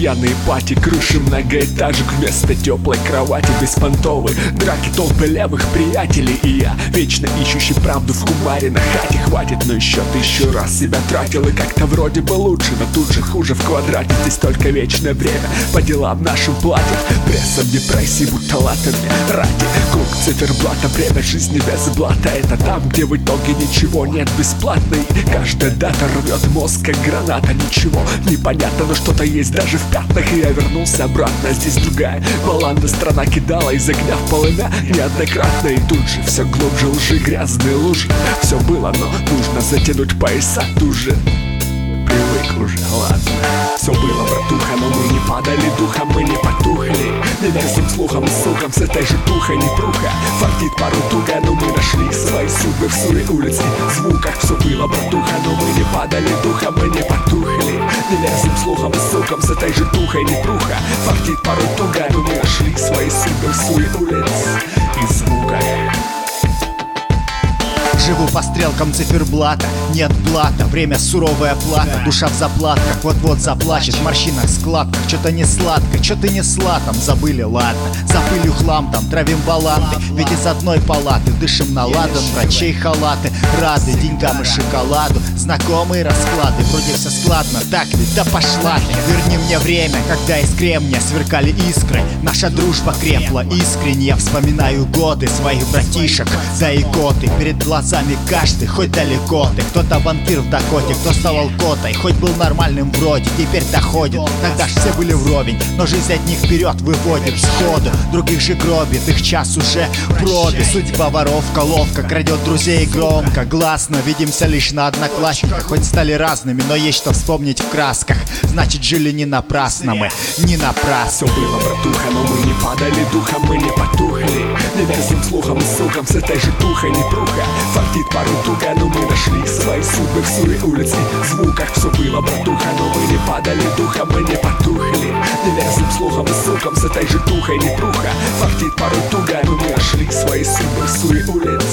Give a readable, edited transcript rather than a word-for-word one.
пьяные пати, крыши многоэтажек вместо теплой кровати, беспонтовые драки, толпы левых приятелей. И я, вечно ищущий правду в кумаре на хате. Хватит, но еще 1000 раз себя тратил. И как-то вроде бы лучше, но тут же хуже в квадрате. Здесь только вечное время по делам нашим платят. Прессом депрессии, будто латами ради. Круг циферблата, время жизни без блата. Это там, где в итоге ничего нет бесплатно. И каждая дата рвет мозг, как граната. Ничего непонятно, но что-то есть даже в пятнах. И я вернулся обратно, здесь другая баланда. Страна кидала из огня в полымя неоднократно. И тут же все глубже лжи, грязные лужи. Все было, но нужно затянуть пояса туже. Привык уже, ладно. Все было, братуха, но мы не падали духом, мы не потухли. Не версим слухам и ссылкам с этой же тухой непруха. Фартит пару туго, но мы нашли свои судьбы в суе улиц и звуках. Все было, братуха, но мы не падали духом, мы не потухли. Не версим слухам и ссылкам с этой же тухой непруха. Фартит пару туго, но мы нашли свои судьбы в суе улиц и звуках. Живу по стрелкам циферблата, нет блата, время суровая плата. Душа в заплатках, вот-вот заплачет, в морщинах, складках. Что-то не сладко, что-то не сладом, забыли, ладно. За пылью хлам там, травим баланты. Ведь из одной палаты дышим на ладан. Врачей халаты, рады деньгам и шоколаду. Знакомые расклады, вроде все складно. Так ведь, да пошла ты. Верни мне время, когда из кремня сверкали искры. Наша дружба крепла искренне. Я вспоминаю годы своих братишек, да и коты перед глазами каждый, хоть далеко ты. Кто-то вампир в Дакоте, кто стал алкотой. Хоть был нормальным вроде, теперь доходит. Тогда ж все были вровень, но жизнь от них вперед выводит сходу. Других же гробит, их час уже в пробе. Судьба воровка ловко крадет друзей громко. Гласно, видимся лишь на одноклассниках. Хоть стали разными, но есть что вспомнить в красках. Значит, жили не напрасно мы, не напрасно. Все было, братуха, но мы не падали духом, мы не потухли. Не версим слухам и ссылкам с этой же тухой непруха. Фартит пару туго, но мы нашли свои судьбы в суе улиц и звуках. Все было, братуха, но мы не падали духом, мы не потухли. Не версим слухам и ссылкам с этой же тухой непруха. Фартит пару туго, но мы нашли свои судьбы в суе улиц